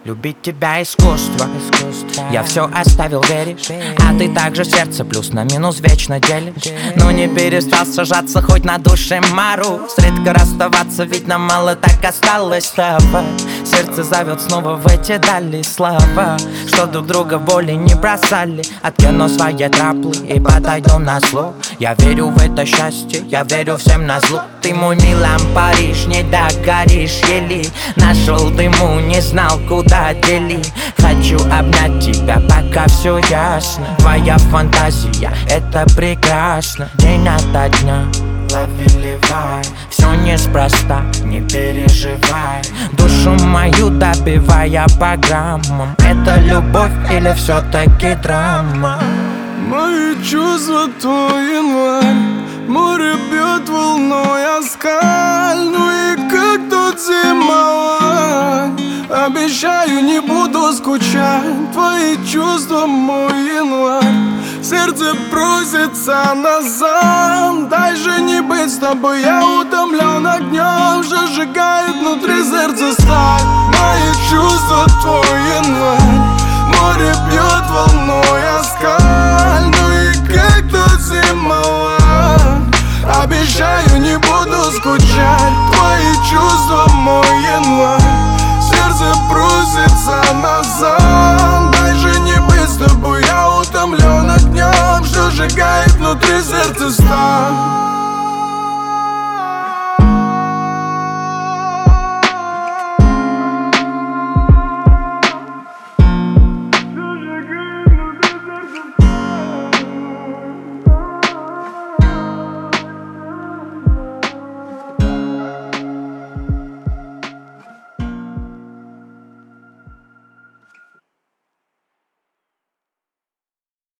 Любить тебя искусство. Я все оставил, веришь? А ты также сердце плюс на минус вечно делишь. Ну не перестал сажаться хоть на душе мороз. Редко расставаться, ведь нам мало так осталось с тобой. Сердце зовет снова в эти дали слова, что друг друга боли не бросали. Откину свои траплы и подойду на зло. Я верю в это счастье, я верю всем на зло. Ты мой Милан Париж, не догоришь еле. Нашел дыму, не знал куда делить. Хочу обнять тебя, пока все ясно. Твоя фантазия, это прекрасно. День ото дня лови ливай, все неспроста, не переживай. Душу мою добивая по граммам. Это любовь или все-таки драма? Мои чувства твой январь. Море бьет волной о скаль. Ну и как тут зимовать? Обещаю, не буду скучать. Твои чувства мой январь. Сердце просится назад. Дай же не быть с тобой, я утомлен огнем. Сжигает внутри сердца сталь. Мои чувства твой январь. Море бьет волной о скаль. Ну и как тут зимовать? Обещаю, не буду скучать. Твои чувства мой январь. Сердце просится назад. Дай же не быть с тобой, я утомлен огнем, что сжигает внутри сердца сталь.